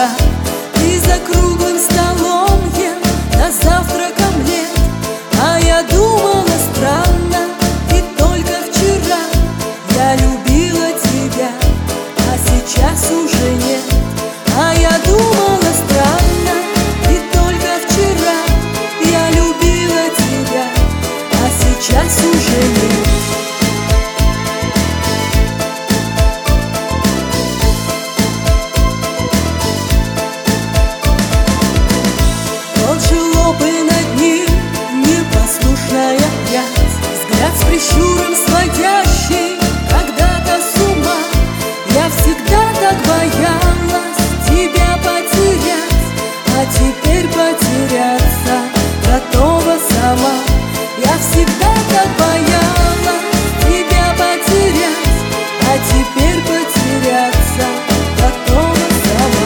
утра. И за круглым столом ем на завтрак омлет. А я думала, странно, ведь только вчера я любила тебя, а сейчас уже нет. А я думала, странно, ведь только вчера я любила тебя, а сейчас уже нет. Тот же лоб и над ним непослушная прядь, взгляд с прищуром сводящий когда-то с ума. Я всегда так боялась тебя потерять, а теперь потеряться готова сама. Я всегда так боялась тебя потерять, а теперь потеряться готова сама.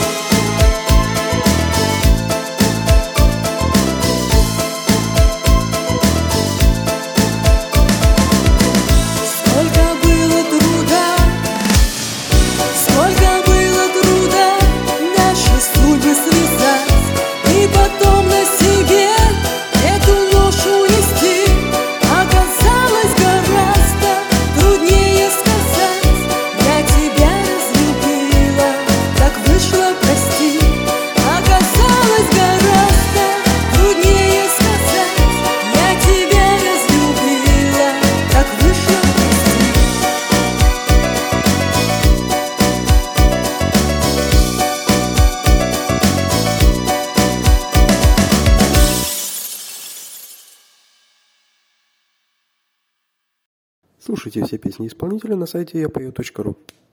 Сколько было труда наши судьбы связать, и потом на себе эту ношу нести. Оказалось гораздо труднее сказать: я тебя разлюбила, так вышло, прости. Оказалось гораздо труднее сказать: я тебя разлюбила, так вышло, прости. Слушайте все песни исполнителя на сайте yapою.ru.